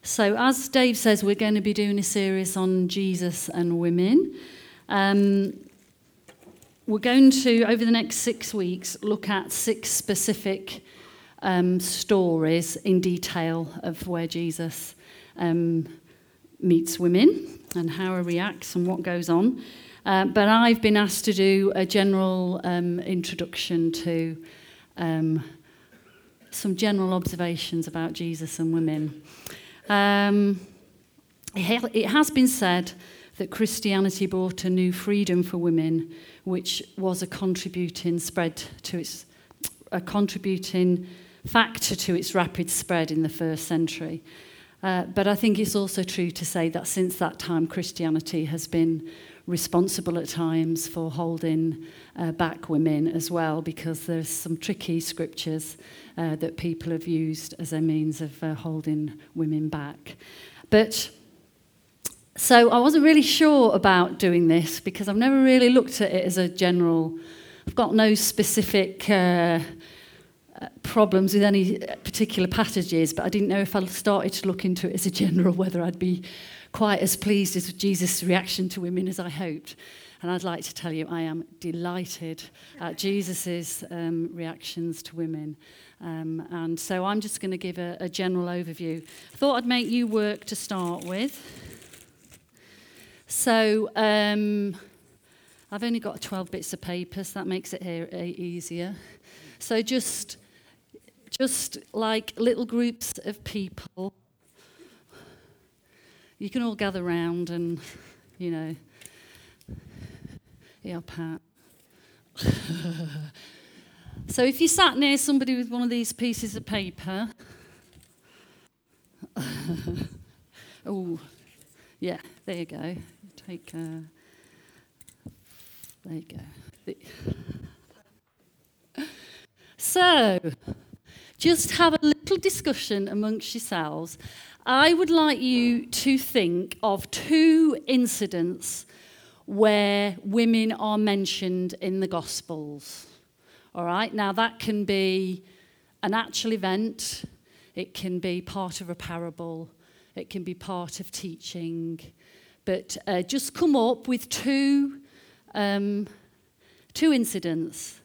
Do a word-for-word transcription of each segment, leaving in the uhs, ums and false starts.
So as Dave says, we're going to be doing a series on Jesus and women. Um, we're going to, over the next six weeks, look at six specific um, stories in detail of where Jesus um, meets women and how he reacts and what goes on. Uh, but I've been asked to do a general um, introduction to um, some general observations about Jesus and women. Um, it has been said that Christianity brought a new freedom for women, which was a contributing spread to its a contributing factor to its rapid spread in the first century. Uh, but I think it's also true to say that since that time, Christianity has been responsible at times for holding uh, back women as well, because there's some tricky scriptures uh, that people have used as a means of uh, holding women back. But so I wasn't really sure about doing this because I've never really looked at it as a general. I've got no specific uh, problems with any particular passages, but I didn't know if I started to look into it as a general whether I'd be quite as pleased as Jesus' reaction to women as I hoped. And I'd like to tell you I am delighted at Jesus' um, reactions to women. Um, and so I'm just going to give a, a general overview. I thought I'd make you work to start with. So um, I've only got twelve bits of paper, so that makes it here, uh, easier. So just, just like little groups of people, you can all gather round and, you know, yeah, Pat. So if you sat near somebody with one of these pieces of paper, oh, yeah, there you go. Take, uh, there you go. So, just have a little discussion amongst yourselves. I would like you to think of two incidents where women are mentioned in the Gospels. All right? Now, that can be an actual event. It can be part of a parable. It can be part of teaching. But uh, just come up with two, um, two incidents.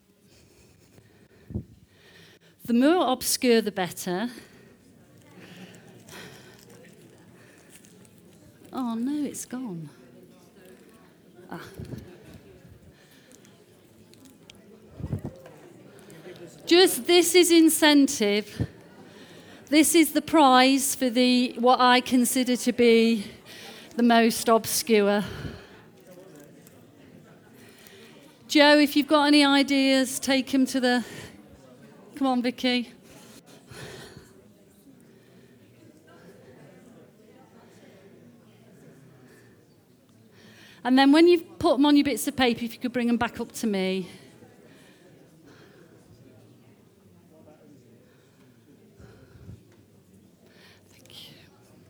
The more obscure, the better. Oh, no, it's gone. Ah. Just, this is incentive. This is the prize for the what I consider to be the most obscure. Joe, if you've got any ideas, take them to the... Come on, Vicky. And then when you've put them on your bits of paper, if you could bring them back up to me. Thank you.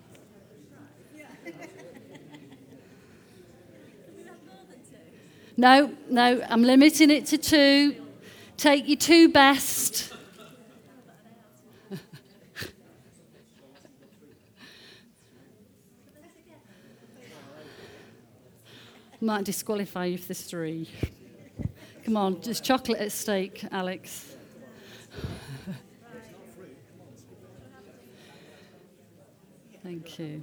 No, no, I'm limiting it to two. Take your two best. Might disqualify you if there's three. Come on, just chocolate at stake, Alex. Thank you.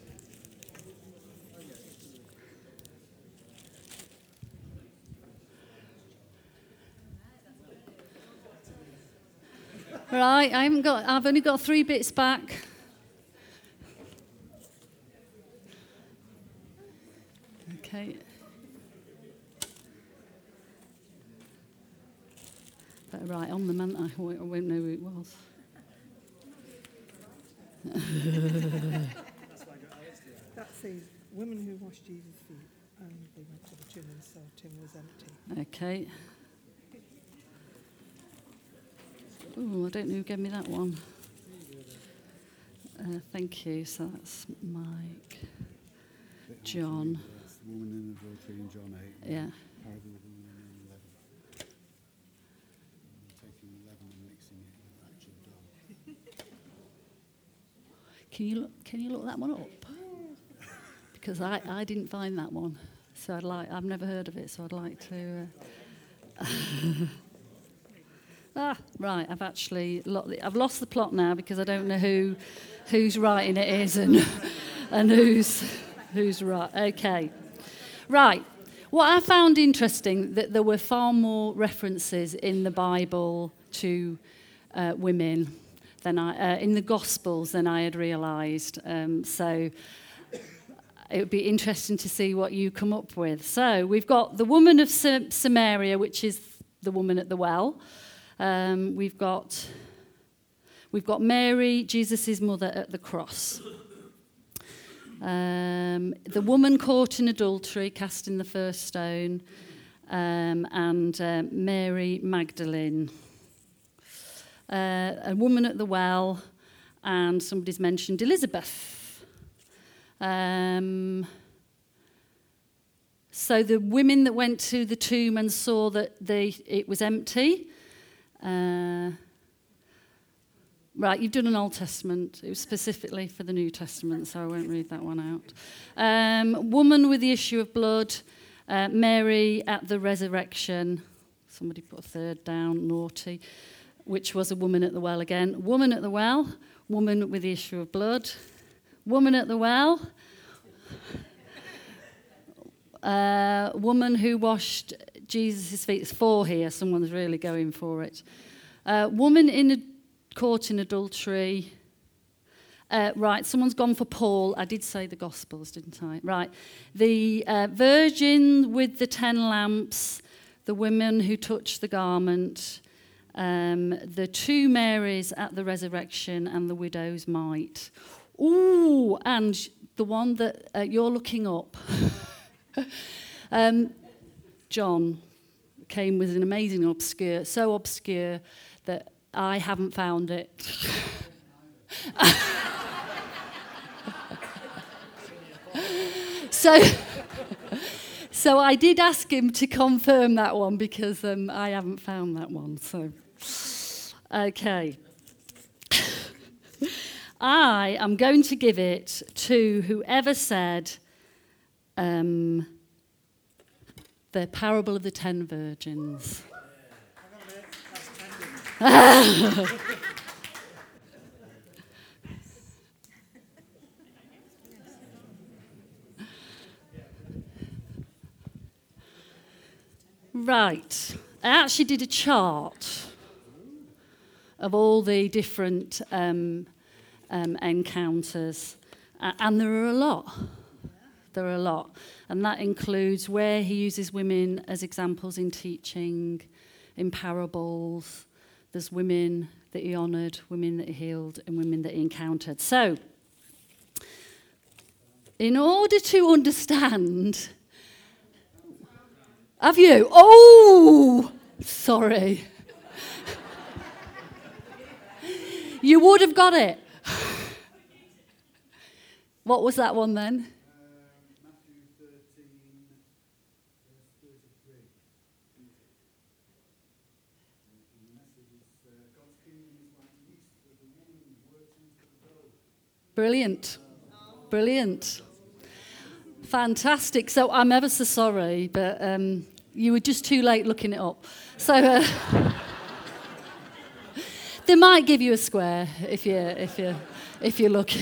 Right, I haven't got. I've only got three bits back. Okay. Better write on them, hadn't I? I won't know who it was. That's the women who washed Jesus' feet, and they went to the tomb and saw the tomb was empty. Okay. Oh, I don't know who gave me that one. Uh, thank you. So that's Mike, John. Woman in adultery in John eight. Yeah. Parable of the woman in eleven. Taking eleven and mixing it with actual dough. Can you look, can you look that one up? Because I, I didn't find that one. So I'd like, I've never heard of it, so I'd like to... Uh, ah, right, I've actually... Lo- I've lost the plot now because I don't know who whose writing it is and, and who's, who's right. Okay. Right. What I found interesting, that there were far more references in the Bible to uh, women than I, uh, in the Gospels than I had realised. Um, so... It would be interesting to see what you come up with. So we've got the woman of Samaria, which is the woman at the well. Um, we've got we've got Mary, Jesus' mother, at the cross. Um, the woman caught in adultery, casting the first stone, um, and uh, Mary Magdalene. Uh, a woman at the well, and somebody's mentioned Elizabeth. Um, so the women that went to the tomb and saw that they, it was empty. Uh, right, you've done an Old Testament. It was specifically for the New Testament, so I won't read that one out. Um, woman with the issue of blood. Uh, Mary at the resurrection. Somebody put a third down, naughty. Which was a woman at the well again. Woman at the well. Woman with the issue of blood. Woman at the well, uh, woman who washed Jesus' feet. It's four here, someone's really going for it. Uh, woman in a, caught in adultery. Uh, right, someone's gone for Paul. I did say the Gospels, didn't I? Right, the uh, virgin with the ten lamps, the women who touched the garment, um, the two Marys at the resurrection, and the widow's mite. Ooh, and the one that uh, you're looking up. um, John came with an amazing obscure, so obscure that I haven't found it. so, so I did ask him to confirm that one because um, I haven't found that one. So, okay. I am going to give it to whoever said um, the parable of the ten virgins. Right. I actually did a chart of all the different... Um, Um, encounters, uh, and there are a lot. There are a lot, and that includes where he uses women as examples in teaching, in parables. There's women that he honoured, women that he healed, and women that he encountered. So, in order to understand, have you? Oh, sorry. You would have got it. What was that one then? Um, Matthew thirteen, verse thirty-three. And the message is, uh, God's kingdom is like yeast that the woman works into the dough. Brilliant. Brilliant. Fantastic. So I'm ever so sorry, but um, you were just too late looking it up. So uh, they might give you a square if you if you if you're lucky.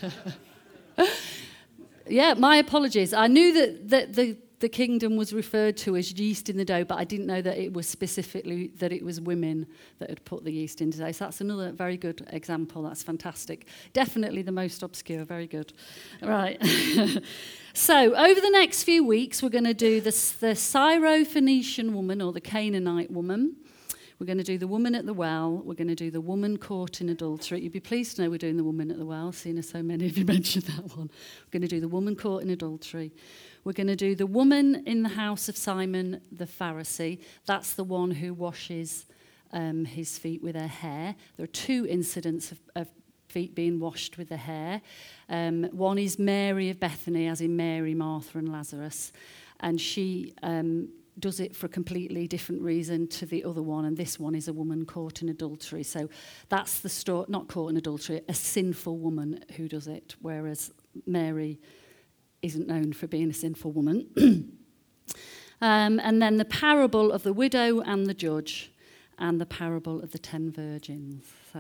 Yeah, my apologies. I knew that, that the, the kingdom was referred to as yeast in the dough, but I didn't know that it was specifically that it was women that had put the yeast into the dough. So that's another very good example. That's fantastic. Definitely the most obscure. Very good. Right. So over the next few weeks, we're going to do the, the Syro-Phoenician woman or the Canaanite woman. We're going to do the woman at the well. We're going to do the woman caught in adultery. You'd be pleased to know we're doing the woman at the well, seeing as so many of you mentioned that one. We're going to do the woman caught in adultery. We're going to do the woman in the house of Simon the Pharisee. That's the one who washes um, his feet with her hair. There are two incidents of, of feet being washed with the hair. Um, one is Mary of Bethany, as in Mary, Martha and Lazarus. And she... Um, does it for a completely different reason to the other one, and this one is a woman caught in adultery. So that's the story, not caught in adultery, a sinful woman who does it, whereas Mary isn't known for being a sinful woman. um, and then the parable of the widow and the judge, and the parable of the ten virgins. So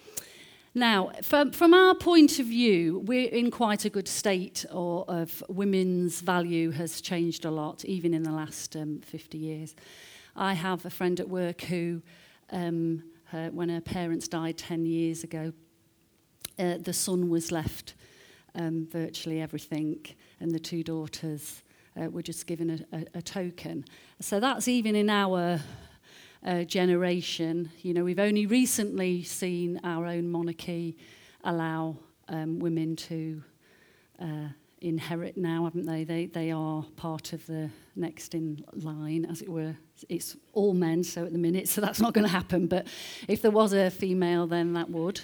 now, from, from our point of view, we're in quite a good state, or of women's value has changed a lot, even in the last um, fifty years. I have a friend at work who, um, her, when her parents died ten years ago, uh, the son was left um, virtually everything, and the two daughters uh, were just given a, a, a token. So that's even in our Uh, generation. You know, we've only recently seen our own monarchy allow um, women to uh, inherit now, haven't they? They they are part of the next in line, as it were. It's all men, so at the minute, so that's not going to happen. But if there was a female, then that would.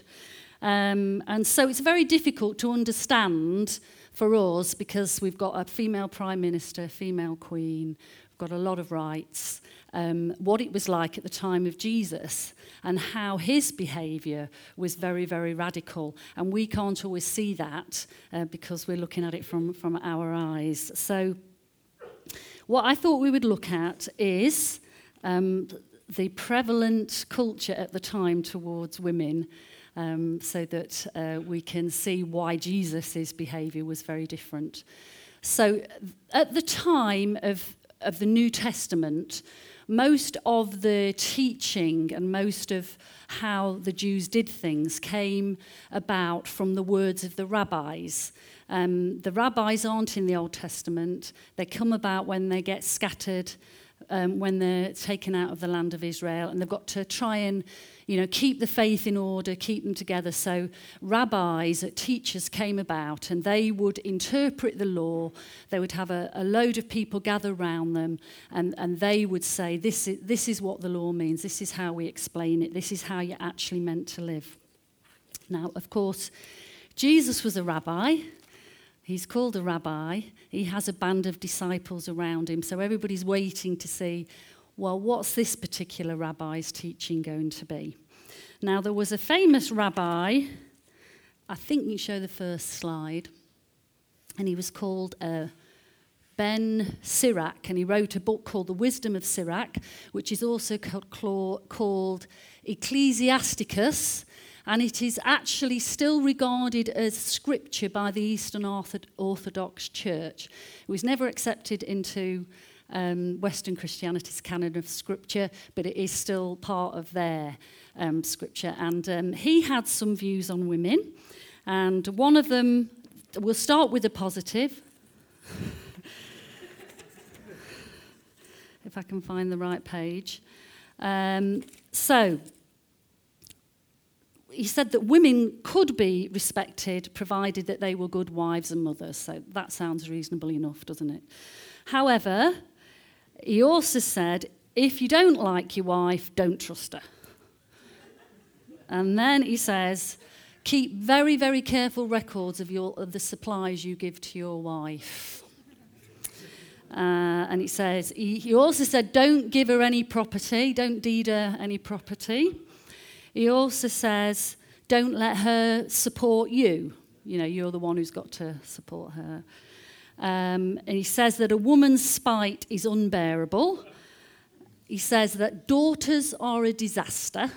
Um, and so it's very difficult to understand for us, because we've got a female prime minister, female queen, we've got a lot of rights, um, what it was like at the time of Jesus and how his behaviour was very, very radical. And we can't always see that uh, because we're looking at it from, from our eyes. So what I thought we would look at is um, the prevalent culture at the time towards women, Um, so that uh, we can see why Jesus' behaviour was very different. So at the time of, of the New Testament, most of the teaching and most of how the Jews did things came about from the words of the rabbis. Um, the rabbis aren't in the Old Testament. They come about when they get scattered, um, when they're taken out of the land of Israel, and they've got to try and, you know, keep the faith in order, keep them together. So rabbis, teachers came about, and they would interpret the law. They would have a, a load of people gather around them, and, and they would say, this is, this is what the law means, this is how we explain it, this is how you're actually meant to live. Now, of course, Jesus was a rabbi. He's called a rabbi. He has a band of disciples around him, so everybody's waiting to see, well, what's this particular rabbi's teaching going to be? Now, there was a famous rabbi, I think you show the first slide, and he was called uh, Ben Sirach, and he wrote a book called The Wisdom of Sirach, which is also called Ecclesiasticus, and it is actually still regarded as scripture by the Eastern Orthodox Church. It was never accepted into um, Western Christianity's canon of scripture, but it is still part of their um, scripture. And um, he had some views on women, and one of them, we'll start with the positive. If I can find the right page. Um, so, he said that women could be respected provided that they were good wives and mothers. So that sounds reasonable enough, doesn't it? However, he also said, if you don't like your wife, don't trust her. And then he says, keep very, very careful records of, your, of the supplies you give to your wife. Uh, and he says, he, he also said, don't give her any property, don't deed her any property. He also says, don't let her support you. You know, you're the one who's got to support her. Um, and he says that a woman's spite is unbearable. He says that daughters are a disaster.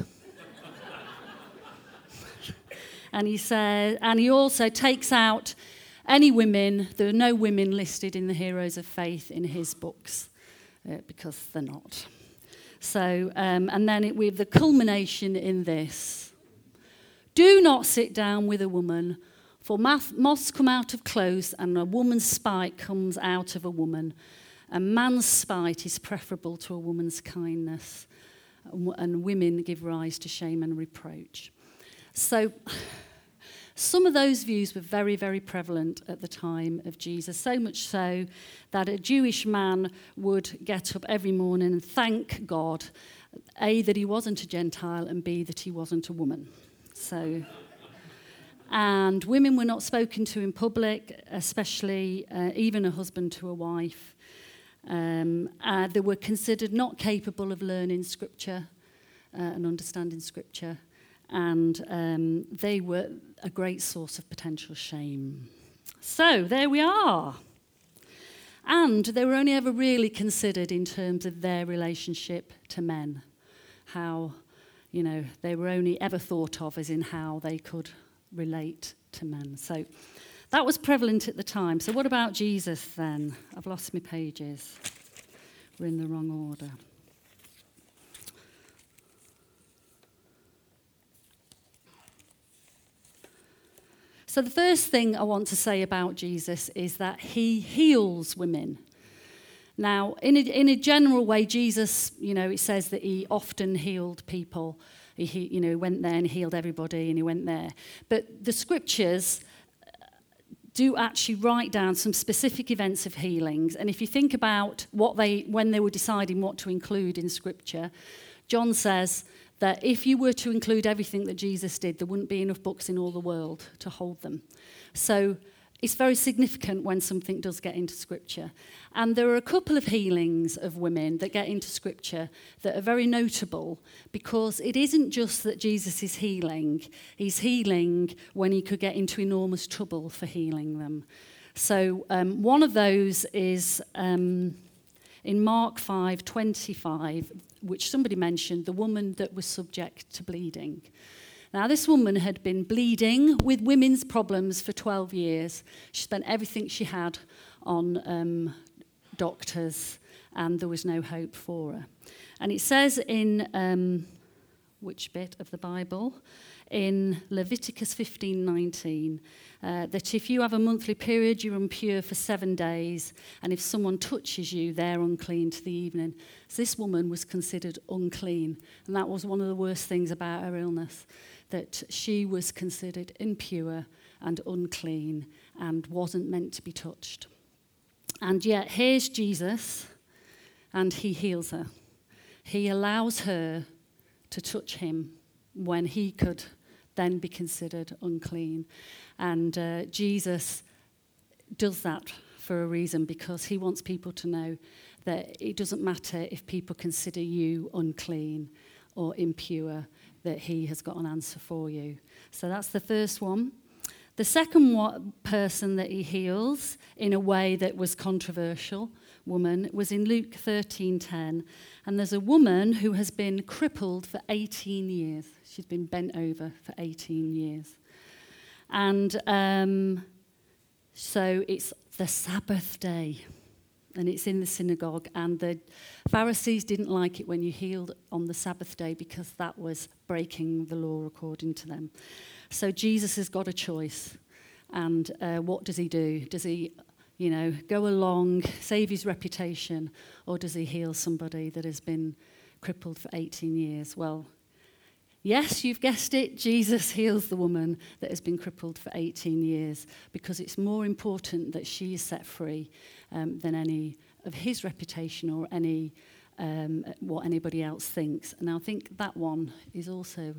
and he says, and he also takes out any women. There are no women listed in the Heroes of Faith in his books uh, because they're not. So, um, and then it, we have the culmination in this. Do not sit down with a woman, for moths come out of clothes, and a woman's spite comes out of a woman. A man's spite is preferable to a woman's kindness, and women give rise to shame and reproach. So, some of those views were very, very prevalent at the time of Jesus, so much so that a Jewish man would get up every morning and thank God, A, that he wasn't a Gentile, and B, that he wasn't a woman. So, and women were not spoken to in public, especially uh, even a husband to a wife. Um, uh, they were considered not capable of learning Scripture uh, and understanding Scripture, and um, they were a great source of potential shame. So there we are. And they were only ever really considered in terms of their relationship to men. How, you know, they were only ever thought of as in how they could relate to men. So that was prevalent at the time. So what about Jesus then? I've lost my pages. We're in the wrong order. So the first thing I want to say about Jesus is that he heals women. Now, in a, in a general way, Jesus, you know, it says that he often healed people. He, he, you know, went there and healed everybody, and he went there. But the scriptures do actually write down some specific events of healings. And if you think about what they, when they were deciding what to include in scripture, John says that if you were to include everything that Jesus did, there wouldn't be enough books in all the world to hold them. So it's very significant when something does get into Scripture. And there are a couple of healings of women that get into Scripture that are very notable, because it isn't just that Jesus is healing. He's healing when he could get into enormous trouble for healing them. So um, one of those is um, in Mark five twenty-five, which somebody mentioned, the woman that was subject to bleeding. Now, this woman had been bleeding with women's problems for twelve years. She spent everything she had on um, doctors, and there was no hope for her. And it says in, um, which bit of the Bible? In Leviticus fifteen nineteen, uh, that if you have a monthly period, you're impure for seven days, and if someone touches you, they're unclean to the evening. So this woman was considered unclean, and that was one of the worst things about her illness, that she was considered impure and unclean and wasn't meant to be touched. And yet here's Jesus, and he heals her. He allows her to touch him when he could then be considered unclean. And uh, Jesus does that for a reason, because he wants people to know that it doesn't matter if people consider you unclean or impure, that he has got an answer for you. So that's the first one. The second one, person that he heals in a way that was controversial, woman, was in Luke thirteen ten. And there's a woman who has been crippled for eighteen years. She's been bent over for eighteen years. And um, so it's the Sabbath day, and it's in the synagogue, and the Pharisees didn't like it when you healed on the Sabbath day, because that was breaking the law according to them. So Jesus has got a choice, and uh, what does he do? Does he, you know, go along, save his reputation, or does he heal somebody that has been crippled for eighteen years? Well, yes, you've guessed it, Jesus heals the woman that has been crippled for eighteen years, because it's more important that she is set free um, than any of his reputation or any um, what anybody else thinks. And I think that one is also...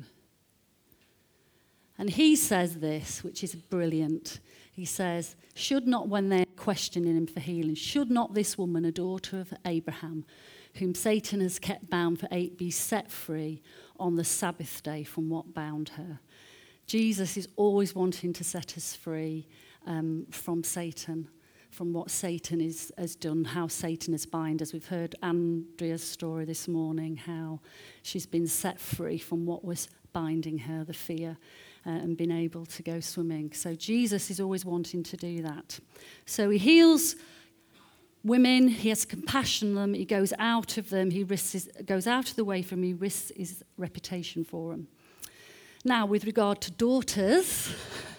And he says this, which is brilliant. He says, should not, when they're questioning him for healing, should not this woman, a daughter of Abraham, whom Satan has kept bound for eight, be set free on the Sabbath day from what bound her? Jesus is always wanting to set us free um, from Satan, from what Satan is, has done, how Satan has bound. As we've heard Andrea's story this morning, how she's been set free from what was binding her, the fear, uh, and been able to go swimming. So Jesus is always wanting to do that. So he heals women, he has compassion on them, he goes out of them, he risks his, goes out of the way from them, he risks his reputation for them. Now, with regard to daughters,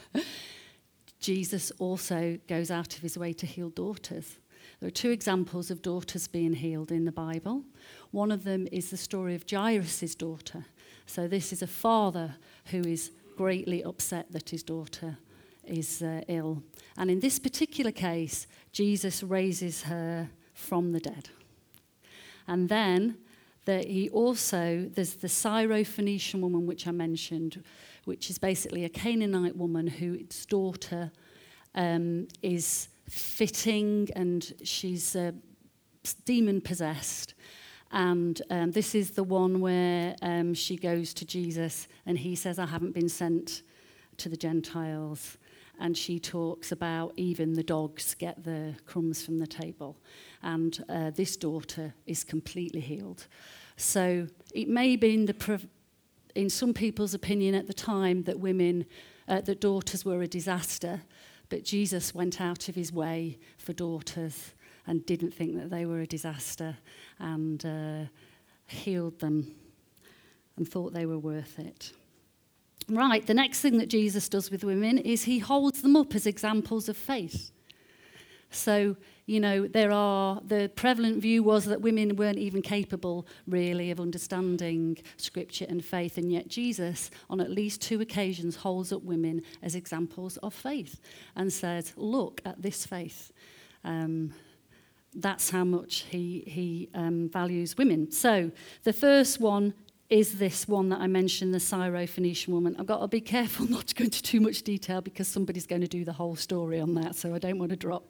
Jesus also goes out of his way to heal daughters. There are two examples of daughters being healed in the Bible. One of them is the story of Jairus' daughter. So this is a father who is greatly upset that his daughter is uh, ill. And in this particular case, Jesus raises her from the dead. And then the, he also, there's the Syrophoenician woman, which I mentioned, which is basically a Canaanite woman whose daughter um, is fitting, and she's uh, demon-possessed. And um, this is the one where um, she goes to Jesus and he says, I haven't been sent to the Gentiles. And she talks about even the dogs get the crumbs from the table. And uh, this daughter is completely healed. So it may be in, the pre- in some people's opinion at the time that women, uh, that daughters were a disaster, but Jesus went out of his way for daughters and didn't think that they were a disaster and uh, healed them and thought they were worth it. Right, the next thing that Jesus does with women is he holds them up as examples of faith. So, you know, there are, the prevalent view was that women weren't even capable, really, of understanding scripture and faith, and yet Jesus, on at least two occasions, holds up women as examples of faith and says, look at this faith. Um, that's how much he, he um, values women. So, the first one is this one that I mentioned, the Syrophoenician woman. I've got to be careful not to go into too much detail because somebody's going to do the whole story on that, so I don't want to drop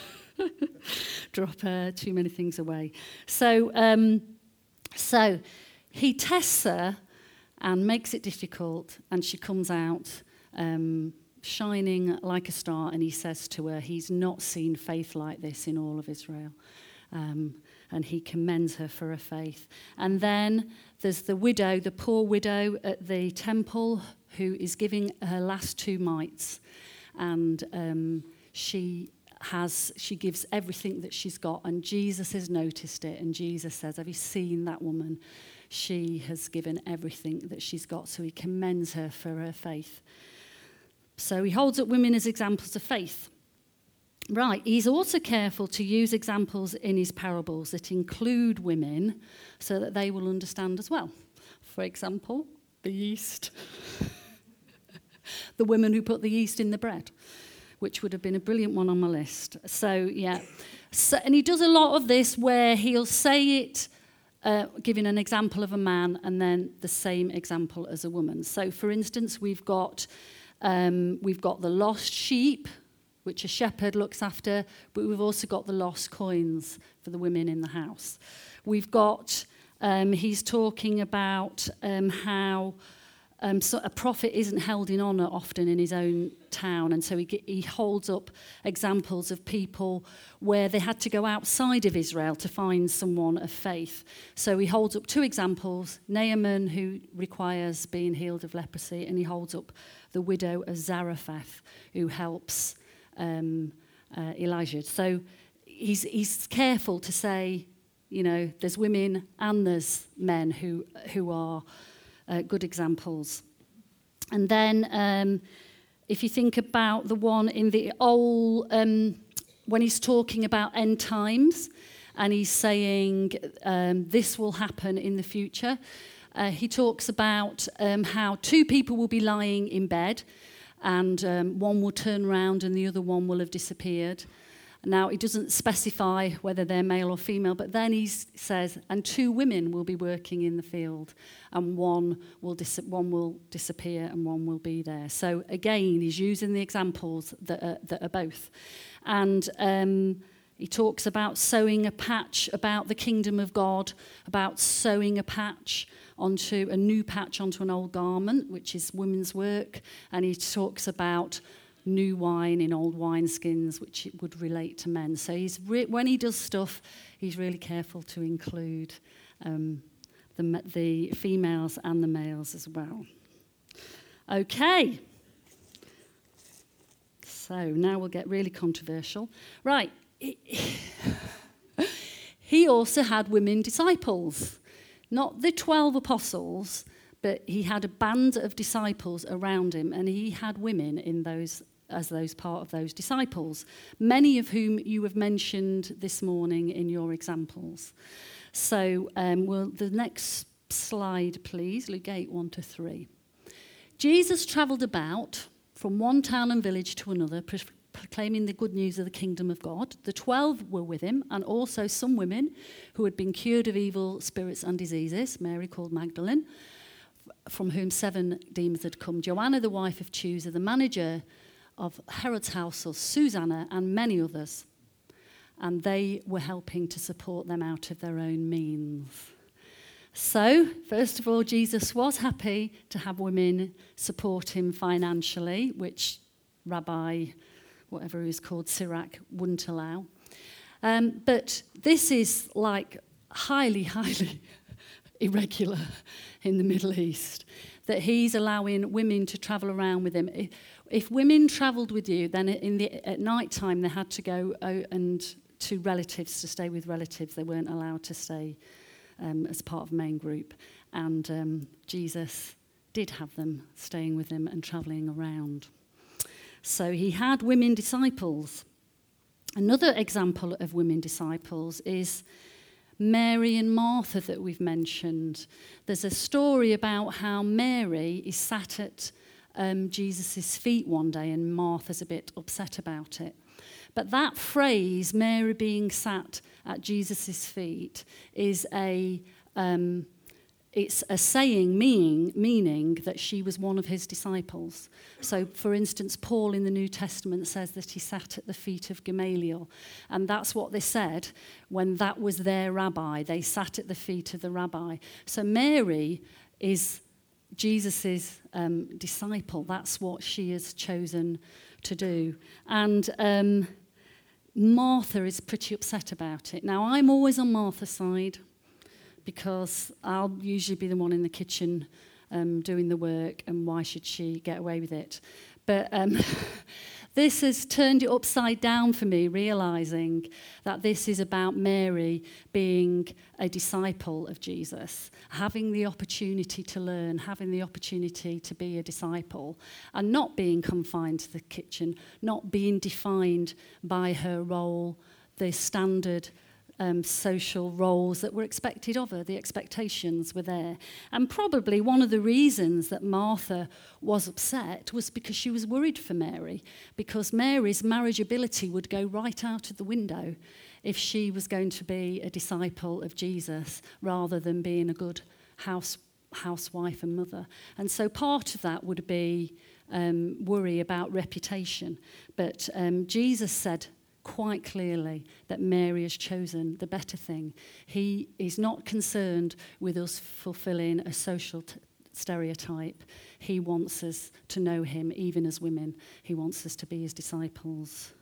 drop uh, too many things away. So, um, so he tests her and makes it difficult, and she comes out um, shining like a star, and he says to her, he's not seen faith like this in all of Israel. Um, and he commends her for her faith. And then there's the widow, the poor widow at the temple, who is giving her last two mites. And um, she has, she gives everything that she's got. And Jesus has noticed it. And Jesus says, have you seen that woman? She has given everything that she's got. So he commends her for her faith. So he holds up women as examples of faith. Right, he's also careful to use examples in his parables that include women so that they will understand as well. For example, the yeast. The woman who put the yeast in the bread, which would have been a brilliant one on my list. So, yeah. So, and he does a lot of this where he'll say it, uh, giving an example of a man and then the same example as a woman. So, for instance, we've got, um, we've got the lost sheep, which a shepherd looks after, but we've also got the lost coins for the women in the house. We've got, um, he's talking about um, how um, so a prophet isn't held in honour often in his own town, and so he, he holds up examples of people where they had to go outside of Israel to find someone of faith. So he holds up two examples, Naaman, who requires being healed of leprosy, and he holds up the widow of Zarephath, who helps Um, uh, Elijah. So he's he's careful to say, you know, there's women and there's men who who are uh, good examples. And then um, if you think about the one in the old, um, when he's talking about end times, and he's saying um, this will happen in the future, uh, he talks about um, how two people will be lying in bed, and um, one will turn around and the other one will have disappeared. Now, he doesn't specify whether they're male or female, but then he says, and two women will be working in the field, and one will dis- one will disappear and one will be there. So again, he's using the examples that are, that are both. And um, he talks about sewing a patch about the kingdom of God, about sewing a patch onto a new patch onto an old garment, which is women's work. And he talks about new wine in old wineskins, which it would relate to men. So he's re- when he does stuff, he's really careful to include um, the, the females and the males as well. Okay. So now we'll get really controversial. Right. He also had women disciples. Not the twelve apostles, but he had a band of disciples around him, and he had women in those as those part of those disciples, many of whom you have mentioned this morning in your examples. So um, well, the next slide, please, Luke eight, one to three. Jesus travelled about from one town and village to another, pro- proclaiming the good news of the kingdom of God. The twelve were with him, and also some women who had been cured of evil spirits and diseases, Mary called Magdalene, from whom seven demons had come, Joanna, the wife of Chusa, the manager of Herod's household, Susanna, and many others. and they were helping to support them out of their own means. So, first of all, Jesus was happy to have women support him financially, which Rabbi, whatever he was called, Sirach, wouldn't allow. Um, but this is like highly, highly irregular in the Middle East, that he's allowing women to travel around with him. If, if women travelled with you, then in the, at night time they had to go out and to relatives to stay with relatives. They weren't allowed to stay um, as part of the main group. And um, Jesus did have them staying with him and travelling around. So he had women disciples. Another example of women disciples is Mary and Martha that we've mentioned. There's a story about how Mary is sat at um, Jesus' feet one day and Martha's a bit upset about it. But that phrase, Mary being sat at Jesus' feet, is a um, it's a saying meaning, meaning that she was one of his disciples. So, for instance, Paul in the New Testament says that he sat at the feet of Gamaliel. And that's what they said when that was their rabbi. They sat at the feet of the rabbi. So Mary is Jesus' um, disciple. That's what she has chosen to do. And um, Martha is pretty upset about it. Now, I'm always on Martha's side, because I'll usually be the one in the kitchen um, doing the work, and why should she get away with it? But um, this has turned it upside down for me, realising that this is about Mary being a disciple of Jesus, having the opportunity to learn, having the opportunity to be a disciple, and not being confined to the kitchen, not being defined by her role, the standard Um, social roles that were expected of her. The expectations were there. And probably one of the reasons that Martha was upset was because she was worried for Mary, because Mary's marriageability would go right out of the window if she was going to be a disciple of Jesus rather than being a good house housewife and mother. And so part of that would be um, worry about reputation. But um, Jesus said quite clearly that Mary has chosen the better thing. He is not concerned with us fulfilling a social t- stereotype. He wants us to know him, even as women. He wants us to be his disciples.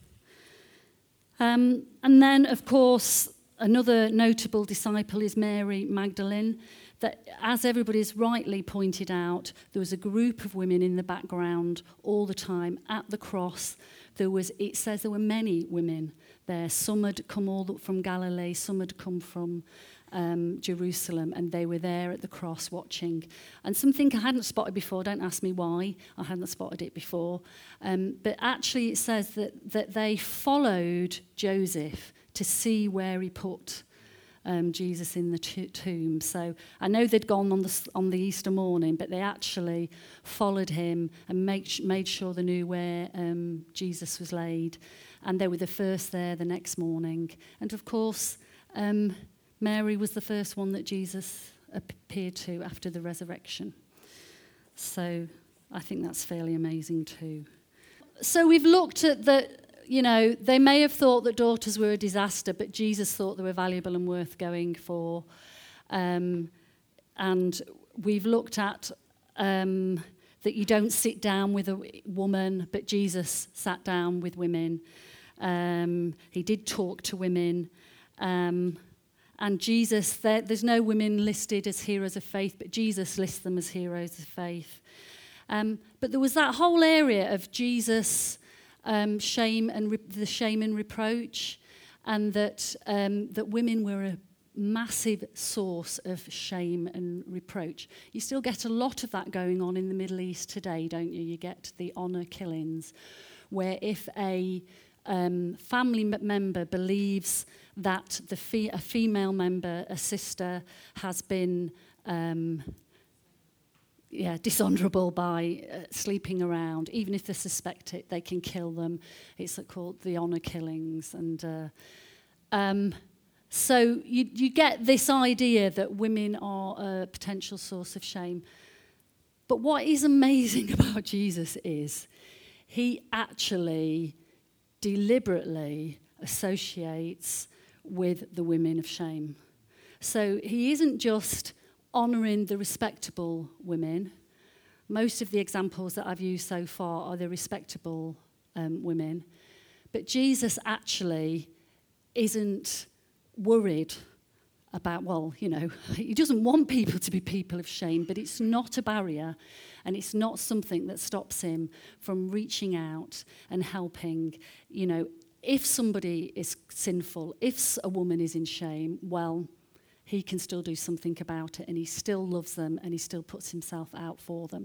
Um, and then, of course, another notable disciple is Mary Magdalene. That, as everybody's rightly pointed out, there was a group of women in the background all the time at the cross. There was, it says there were many women there. Some had come all from Galilee, some had come from um, Jerusalem, and they were there at the cross watching. And something I hadn't spotted before, don't ask me why, I hadn't spotted it before. Um, but actually it says that, that they followed Joseph to see where he put Um, Jesus in the t- tomb. So I know they'd gone on the on the Easter morning, but they actually followed him and make, made sure they knew where um, Jesus was laid. And they were the first there the next morning. And of course, um, Mary was the first one that Jesus appeared to after the resurrection. So I think that's fairly amazing too. So we've looked at the You know, they may have thought that daughters were a disaster, but Jesus thought they were valuable and worth going for. Um, and we've looked at um, that you don't sit down with a woman, but Jesus sat down with women. Um, he did talk to women. Um, and Jesus, there, there's no women listed as heroes of faith, but Jesus lists them as heroes of faith. Um, but there was that whole area of Jesus... Um, shame and re- the shame and reproach, and that um, that women were a massive source of shame and reproach. You still get a lot of that going on in the Middle East today, don't you? You get the honour killings, where if a um, family member believes that the fe- a female member, a sister, has been um, Yeah, dishonourable by uh, sleeping around. Even if they suspect it, they can kill them. It's called the honour killings. And uh, um, so you, you get this idea that women are a potential source of shame. But what is amazing about Jesus is he actually deliberately associates with the women of shame. So he isn't just honouring the respectable women. Most of the examples that I've used so far are the respectable um, women. But Jesus actually isn't worried about, well, you know, he doesn't want people to be people of shame, but it's not a barrier and it's not something that stops him from reaching out and helping. You know, if somebody is sinful, if a woman is in shame, well, he can still do something about it, and he still loves them, and he still puts himself out for them.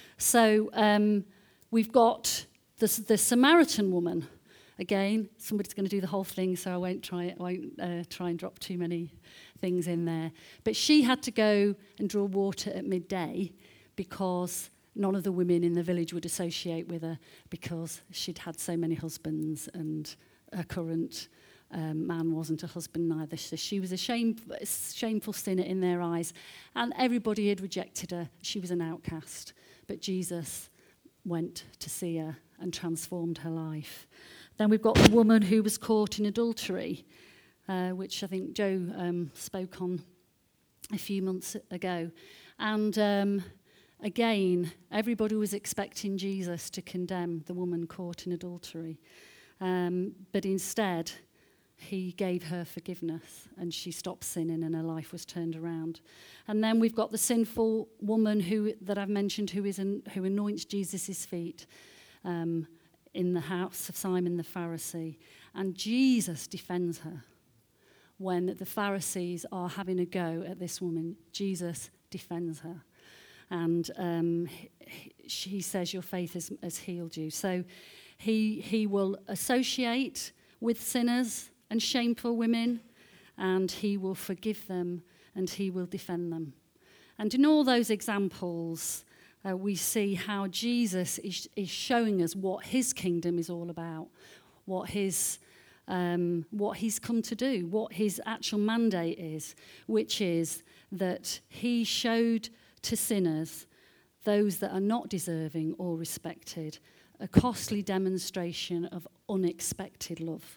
So um, we've got the, the Samaritan woman. Again, somebody's going to do the whole thing, so I won't try. I won't uh, try and drop too many things in there. But she had to go and draw water at midday because none of the women in the village would associate with her because she'd had so many husbands, and her current Um, man wasn't a husband neither. So she was a shame, shameful sinner in their eyes. And everybody had rejected her. She was an outcast. But Jesus went to see her and transformed her life. Then we've got the woman who was caught in adultery, uh, which I think Joe um, spoke on a few months ago. And um, again, everybody was expecting Jesus to condemn the woman caught in adultery. Um, but instead, he gave her forgiveness, and she stopped sinning, and her life was turned around. And then we've got the sinful woman who that I've mentioned, who is an, who anoints Jesus' feet um, in the house of Simon the Pharisee. And Jesus defends her. When the Pharisees are having a go at this woman, Jesus defends her. And um, he, he says, your faith has, has healed you. So he he will associate with sinners and shameful women, and he will forgive them, and he will defend them. And in all those examples, uh, we see how Jesus is, is showing us what his kingdom is all about, what his um, what he's come to do, what his actual mandate is, which is that he showed to sinners, those that are not deserving or respected, a costly demonstration of unexpected love,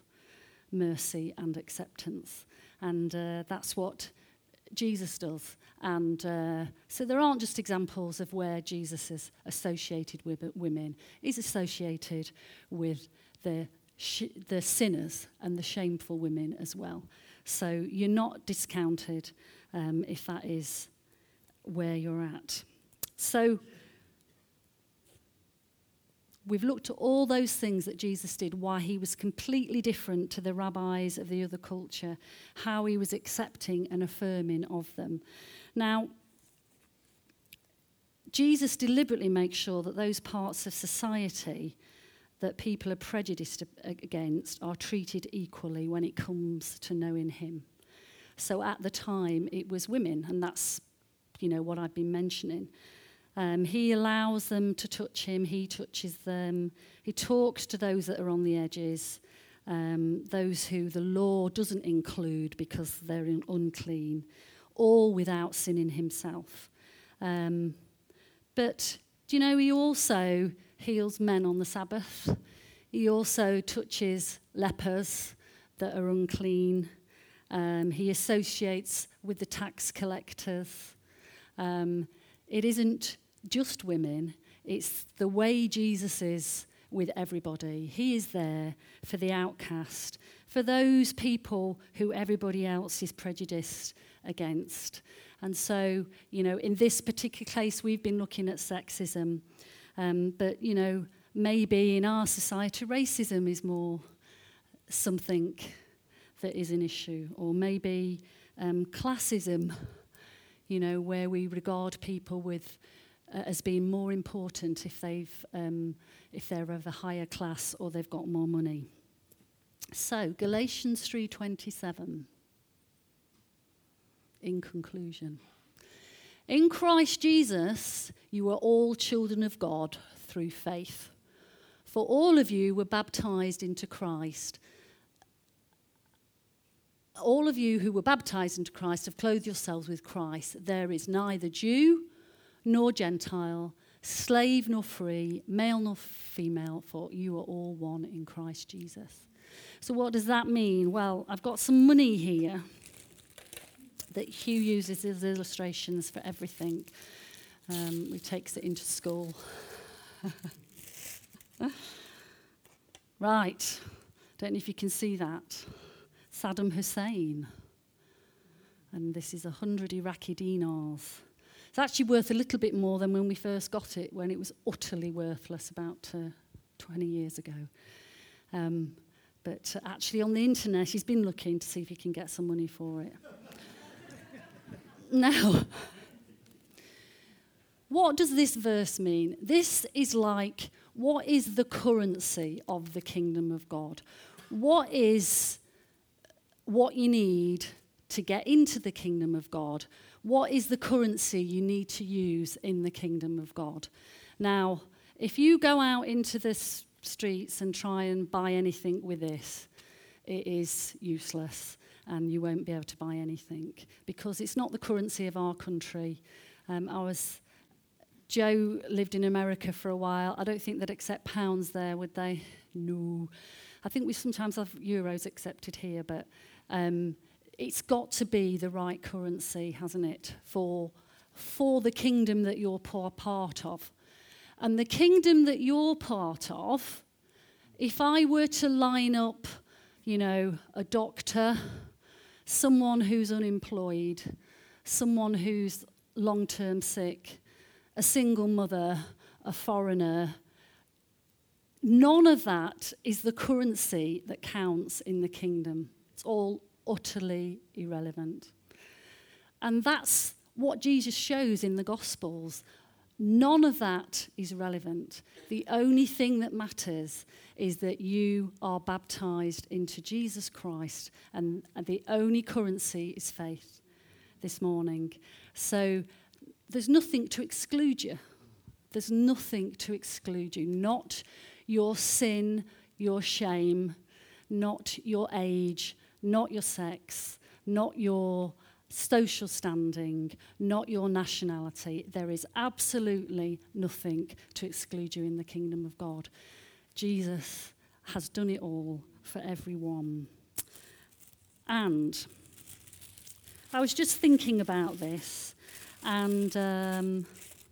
mercy and acceptance. And uh, that's what Jesus does. And uh, so there aren't just examples of where Jesus is associated with women. He's associated with the sh- the sinners and the shameful women as well. So you're not discounted um, if that is where you're at. So we've looked at all those things that Jesus did, why he was completely different to the rabbis of the other culture, how he was accepting and affirming of them. Now, Jesus deliberately makes sure that those parts of society that people are prejudiced against are treated equally when it comes to knowing him. So at the time, it was women, and that's, you know, what I've been mentioning. Um, he allows them to touch him. He touches them. He talks to those that are on the edges, um, those who the law doesn't include because they're in, unclean, all without sinning himself. Um, but, do you know, he also heals men on the Sabbath. He also touches lepers that are unclean. Um, he associates with the tax collectors. Um, it isn't just women, it's the way Jesus is with everybody. He is there for the outcast, for those people who everybody else is prejudiced against. And so, you know, in this particular case, we've been looking at sexism, um, but, you know, maybe in our society, racism is more something that is an issue, or maybe um, classism, you know, where we regard people with uh, as being more important if they've um, if they're of a higher class or they've got more money. So Galatians three twenty-seven. In conclusion, in Christ Jesus, you are all children of God through faith. For all of you were baptized into Christ. All of you who were baptized into Christ have clothed yourselves with Christ. There is neither Jew nor Gentile. slave nor free, male nor female, for you are all one in Christ Jesus. So what does that mean? Well, I've got some money here that Hugh uses as illustrations for everything. Um, he takes it into school. Right. Don't know if you can see that. Saddam Hussein. And this is a hundred Iraqi dinars. It's actually worth a little bit more than when we first got it, when it was utterly worthless about uh, twenty years ago. Um, but uh, actually on the internet, he's been looking to see if he can get some money for it. Now, what does this verse mean? This is like, what is the currency of the kingdom of God? What is what you need to get into the kingdom of God? What is the currency you need to use in the kingdom of God? Now, if you go out into the s- streets and try and buy anything with this, it is useless and you won't be able to buy anything because it's not the currency of our country. Um, I was, Joe lived in America for a while. I don't think they'd accept pounds there, would they? No. I think we sometimes have euros accepted here, but um, it's got to be the right currency, hasn't it, for, for the kingdom that you're part of. And the kingdom that you're part of, if I were to line up, you know, a doctor, someone who's unemployed, someone who's long-term sick, a single mother, a foreigner, none of that is the currency that counts in the kingdom. It's all utterly irrelevant. And that's what Jesus shows in the Gospels. None of that is relevant. The only thing that matters is that you are baptized into Jesus Christ, and, and the only currency is faith this morning. So there's nothing to exclude you. There's nothing to exclude you. Not your sin, your shame, not your age, not your sex, not your social standing, not your nationality. There is absolutely nothing to exclude you in the kingdom of God. Jesus has done it all for everyone. And I was just thinking about this, and um,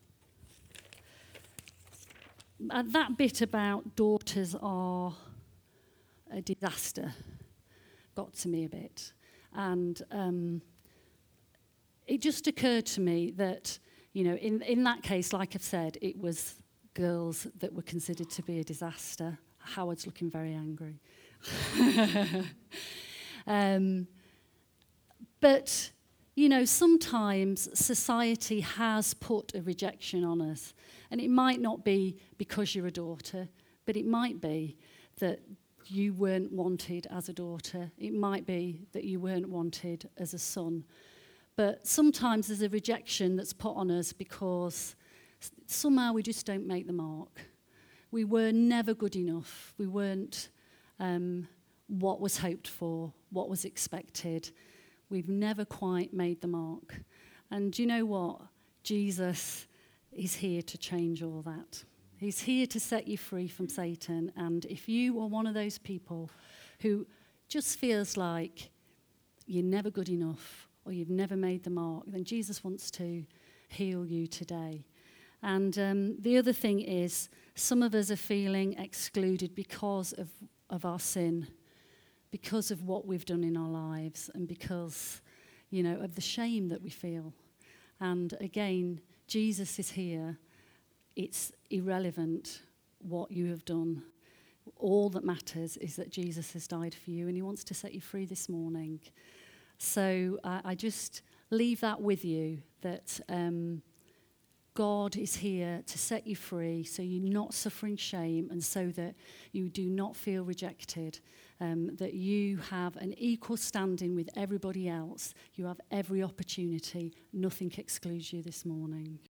that bit about daughters are a disaster got to me a bit. And um, it just occurred to me that, you know, in, in that case, like I've said, it was girls that were considered to be a disaster. Howard's looking very angry. um, but, you know, sometimes society has put a rejection on us. And it might not be because you're a daughter, but it might be that you weren't wanted as a daughter. It might be that you weren't wanted as a son. But sometimes there's a rejection that's put on us because somehow we just don't make the mark. We were never good enough. We weren't um, what was hoped for, what was expected. We've never quite made the mark. And do you know what? Jesus is here to change all that. He's here to set you free from Satan. And if you are one of those people who just feels like you're never good enough or you've never made the mark, then Jesus wants to heal you today. And um, the other thing is, some of us are feeling excluded because of, of our sin, because of what we've done in our lives, and because, you know, of the shame that we feel. And again, Jesus is here. It's irrelevant what you have done. All that matters is that Jesus has died for you, and he wants to set you free this morning. So uh, I just leave that with you, that um, God is here to set you free so you're not suffering shame, and so that you do not feel rejected, um, that you have an equal standing with everybody else. You have every opportunity. Nothing excludes you this morning.